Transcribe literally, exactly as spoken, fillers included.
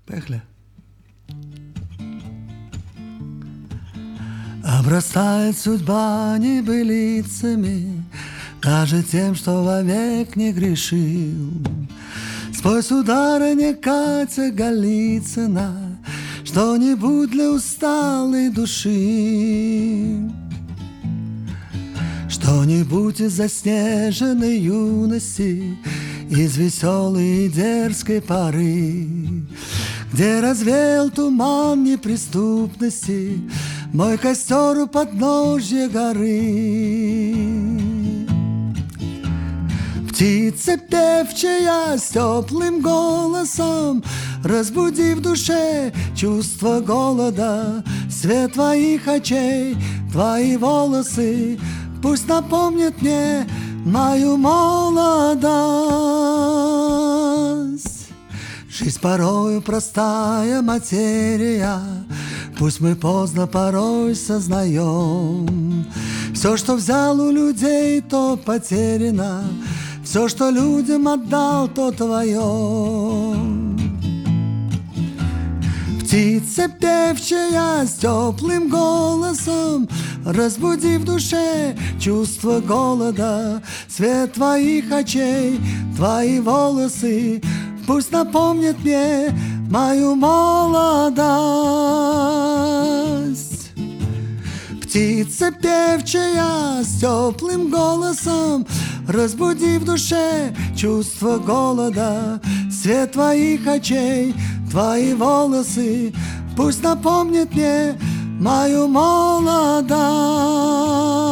Поехали. Обрастает судьба небылицами, даже тем, что вовек не грешил. Спой, сударыня Катя Голицына, что-нибудь для усталой души, что-нибудь из заснеженной юности, из веселой и дерзкой поры, где развеял туман неприступности мой костер у подножья горы. Птица певчая с теплым голосом, разбуди в душе чувство голода. Свет твоих очей, твои волосы пусть напомнят мне мою молодость. Жизнь порою простая материя, пусть мы поздно порой сознаем. Все, что взял у людей, то потеряно, все, что людям отдал, то твое. Птица певчая с теплым голосом, разбуди в душе чувство голода. Свет твоих очей, твои волосы пусть напомнят мне мою молодость. Птица певчая с теплым голосом, разбуди в душе чувство голода. Свет твоих очей, твои волосы пусть напомнят мне мою молодость.